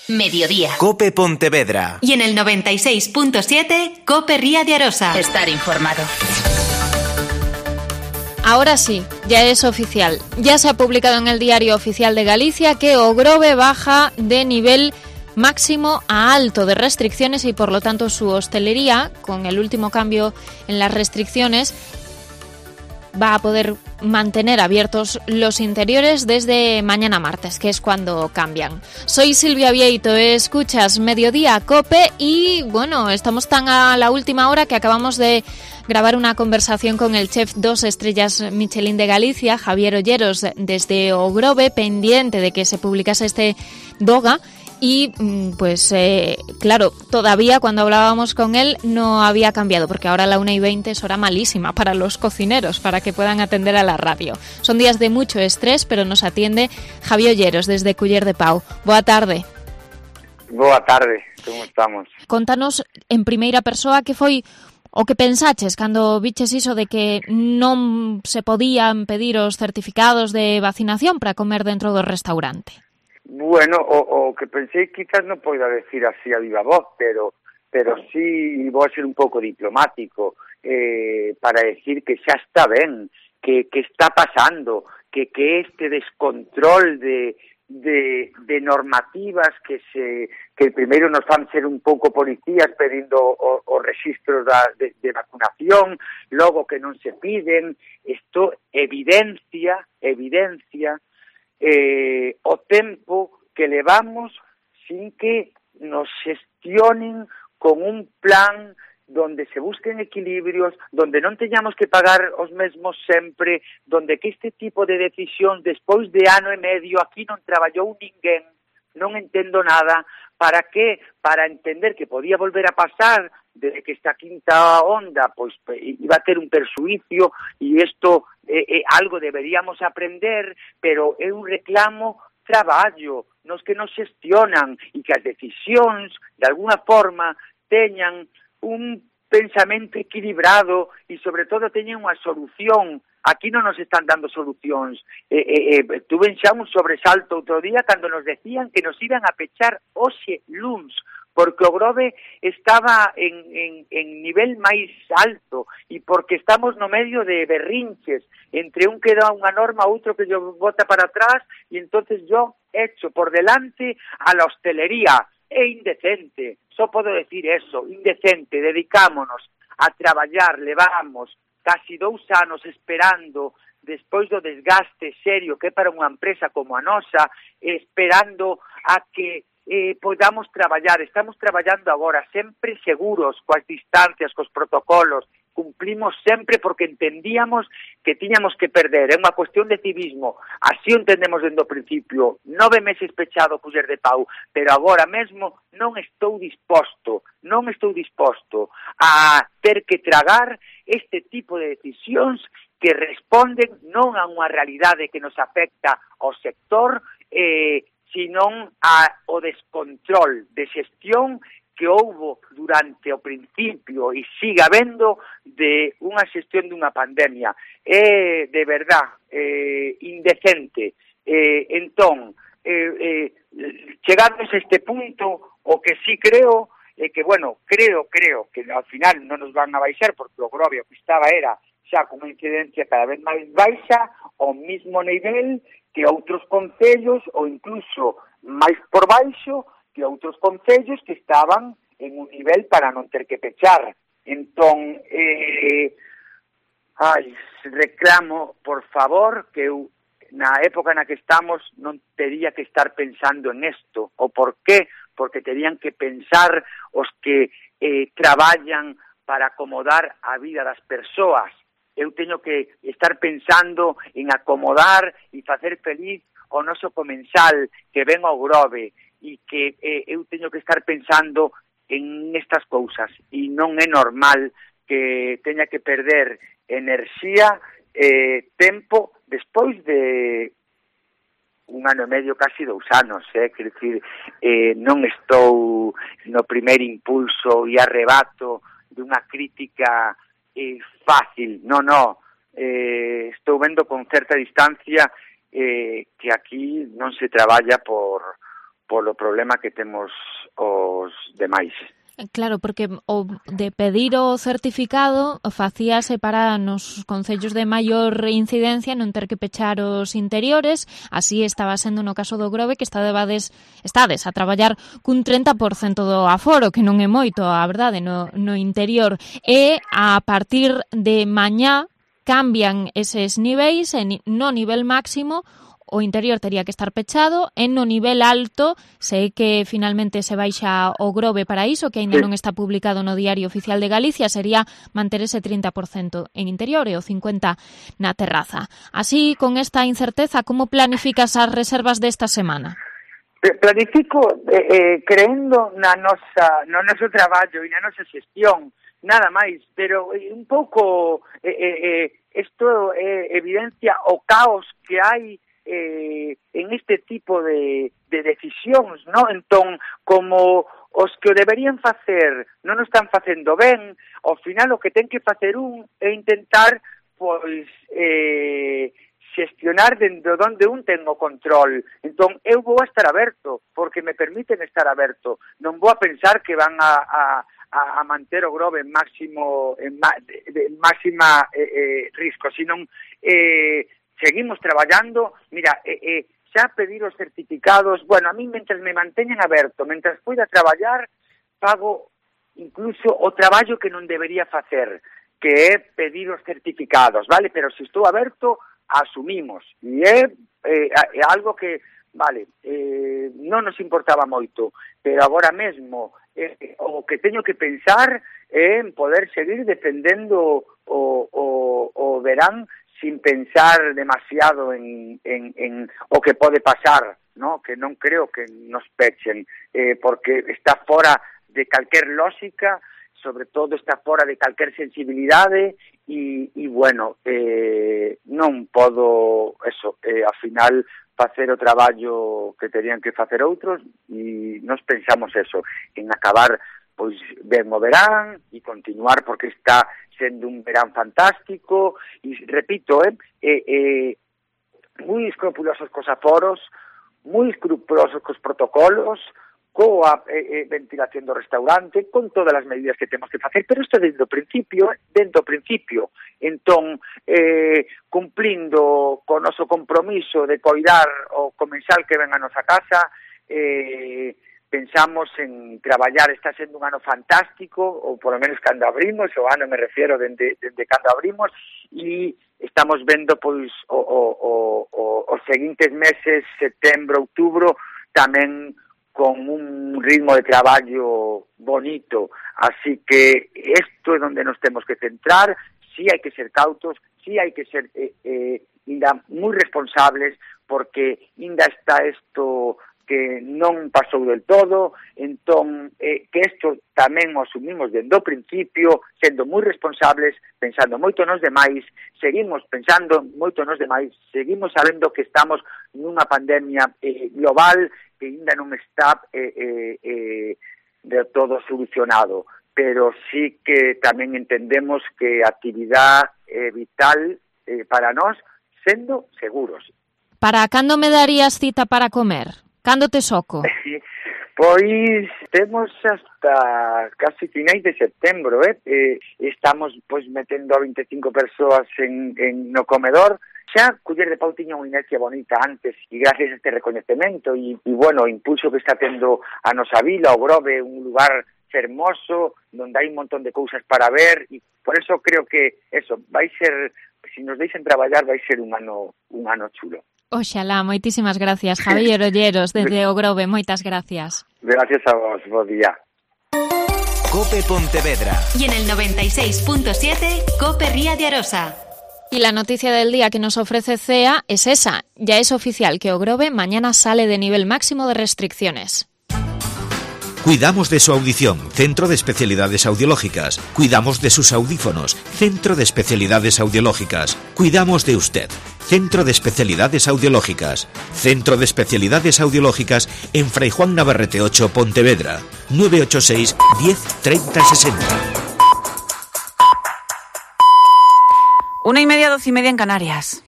Mediodía. COPE Pontevedra. Y en el 96.7, COPE Ría de Arosa. Estar informado. Ahora sí, ya es oficial. Ya se ha publicado en el Diario Oficial de Galicia que O Grove baja de nivel máximo a alto de restricciones y por lo tanto su hostelería, con el último cambio en las restricciones, va a poder mantener abiertos los interiores desde mañana martes, que es cuando cambian. Soy Silvia Vieito, escuchas Mediodía COPE y bueno, estamos tan a la última hora que acabamos de grabar una conversación con el chef 2 estrellas Michelin de Galicia, Javier Olleros, desde O Grove, pendiente de que se publicase este DOGA. Y pues claro, todavía cuando hablábamos con él no había cambiado, porque ahora la 1:20 es hora malísima para los cocineros, para que puedan atender a la radio. Son días de mucho estrés, pero nos atiende Javier Olleros desde Culler de Pau. Boa tarde. Boa tarde, como estamos? Contanos en primeira persoa que foi o que pensaches cando viches iso de que non se podían pedir os certificados de vacinación para comer dentro do restaurante. Bueno, o que pensei quizás non poida decir así a viva voz, pero sí vou a ser un pouco diplomático para decir que xa está ben, que está pasando, que este descontrol de normativas que primeiro nos fan ser un pouco policías pedindo os registros de vacunación, logo que non se piden, isto evidencia o tempo que levamos sin que nos xestionen con un plan donde se busquen equilibrios, donde non teñamos que pagar os mesmos sempre, donde que este tipo de decisión despois de ano e medio aquí non traballou ninguén, non entendo nada. Para que? Para entender que podía volver a pasar desde que esta quinta onda pois iba a ter un perxuicio e isto algo deberíamos aprender, pero é un reclamo traballo, nos que nos xestionan e que as decisións, de alguna forma, teñan un pensamento equilibrado e, sobre todo, teñen unha solución. Aquí non nos están dando solucións. Tuve xa un sobresalto outro día cando nos decían que nos iban a pechar hoxe luns, porque o Grove estaba en nivel máis alto e porque estamos no medio de berrinches entre un que dá unha norma, outro que yo bota para atrás e entonces yo echo por delante a la hostelería. É indecente, só podo decir eso, indecente. Dedicámonos a traballar, levamos casi 2 anos esperando despois do desgaste serio que é para unha empresa como a nosa, esperando a que podamos traballar. Estamos traballando agora sempre seguros, coas distancias, cos protocolos, cumplimos sempre porque entendíamos que tiñamos que perder, é unha cuestión de civismo, así o entendemos dende o principio. 9 meses pechado Culler de Pau, pero agora mesmo non estou disposto a ter que tragar este tipo de decisións que responden non a unha realidade que nos afecta ao sector, sino ao descontrol de xestión que houbo durante o principio e siga habendo de unha xestión dunha pandemia. É, de verdad, indecente. Entón, chegados a este punto, o que sí creo é que, bueno, creo que ao final non nos van a baixar, porque o Grove que estaba era xa con unha incidencia cada vez máis baixa, ao mismo nivel que outros concellos, ou incluso máis por baixo que outros concellos que estaban en un nivel para non ter que pechar. Entón, reclamo, por favor, que eu, na época na que estamos, non tería que estar pensando en isto. O por qué? Porque terían que pensar os que traballan para acomodar a vida das persoas. Eu teño que estar pensando en acomodar e facer feliz o noso comensal que ven ao Grove e que eu teño que estar pensando en estas cousas e non é normal que teña que perder enerxía, tempo, despois de 1 ano e medio, casi 2 anos, quer dicir, non estou no primeiro impulso e arrebato dunha crítica fácil, estou vendo con certa distancia que aquí non se traballa por polo problema que temos os demais. Claro, porque o de pedir o certificado facíase para nos concellos de maior incidencia non ter que pechar os interiores, así estaba sendo no caso do Grove, que estades a traballar cun 30% do aforo, que non é moito, a verdade, no interior, e a partir de mañá cambian eses niveis, no nivel máximo o interior tería que estar pechado, e no nivel alto, sei que finalmente se baixa o Grove para iso, que aínda non está publicado no Diario Oficial de Galicia, sería manter ese 30% en interior e o 50% na terraza. Así, con esta incerteza, como planificas as reservas desta semana? Planifico creendo no noso traballo e na nosa xestión, nada máis, pero un pouco isto evidencia o caos que hai en este tipo de decisións, non? Entón, como os que o deberían facer non o están facendo ben, ao final o que ten que facer é intentar, pois, xestionar dentro onde ten o control. Entón, eu vou a estar aberto, porque me permiten estar aberto. Non vou a pensar que van a manter o Grove en máxima risco, senón seguimos traballando. Mira, xa pedir os certificados, bueno, a mí mentras me manteñen aberto, mentras poida traballar, pago incluso o traballo que non debería facer, que é pedir os certificados, vale? Pero se estou aberto, asumimos, e é algo que, vale, non nos importaba moito, pero agora mesmo o que teño que pensar é en poder seguir defendendo o verán sin pensar demasiado en o que pode pasar, ¿no? Que non creo que nos pechen, porque está fora de calquer lógica, sobre todo está fora de calquer sensibilidade e bueno, non podo, ao final, facer o traballo que terían que facer outros, e nos pensamos en acabar pois ben o verán e continuar, porque está sendo un verán fantástico, e repito, moi escrupulosos cos aforos, moi escrupulosos cos protocolos, coa ventilación do restaurante, con todas as medidas que temos que facer, pero isto desde o principio. Entón, cumplindo co noso compromiso de coidar o comensal que ven a nosa casa, pensamos en traballar. Está sendo un ano fantástico, ou polo menos cando abrimos, o ano me refiero dende cando abrimos, e estamos vendo pois os seguintes meses, setembro, outubro, tamén con un ritmo de traballo bonito. Así que isto é onde nos temos que centrar. Sí hai que ser cautos, sí hai que ser ainda moi responsables, porque ainda está isto que non pasou del todo. Entón, que isto tamén o asumimos dende o principio, sendo moi responsables, pensando moito nos demais, seguimos pensando moito nos demais, seguimos sabendo que estamos nunha pandemia global que ainda non está de todo solucionado, pero sí que tamén entendemos que a actividade é vital para nós, sendo seguros. Para cando me darías cita para comer? Cando te soco? Pois temos hasta casi finais de setembro, estamos pois metendo a 25 persoas no comedor. Xa Culler de Pau tiña unha inercia bonita antes, e gracias a este recoñecemento e bueno, o impulso que está tendo a nosa vila, o Grove, un lugar fermoso, onde hai un montón de cousas para ver, e por eso creo que vai ser, se nos deixen traballar, vai ser un ano chulo. Oxalá, moitísimas gracias, Javier Olleros, desde o Grove, moitas gracias. Gracias a vos, bo día. COPE Pontevedra. Y en el 96.7, COPE Ría de Arosa. Y la noticia del día que nos ofrece CEA es esa. Ya es oficial que o Grove mañana sale de nivel máximo de restricciones. Cuidamos de su audición, Centro de Especialidades Audiológicas. Cuidamos de sus audífonos, Centro de Especialidades Audiológicas. Cuidamos de usted, Centro de Especialidades Audiológicas. Centro de Especialidades Audiológicas en Fray Juan Navarrete 8, Pontevedra. 986 10 30 60. 1:30, 12:30 en Canarias.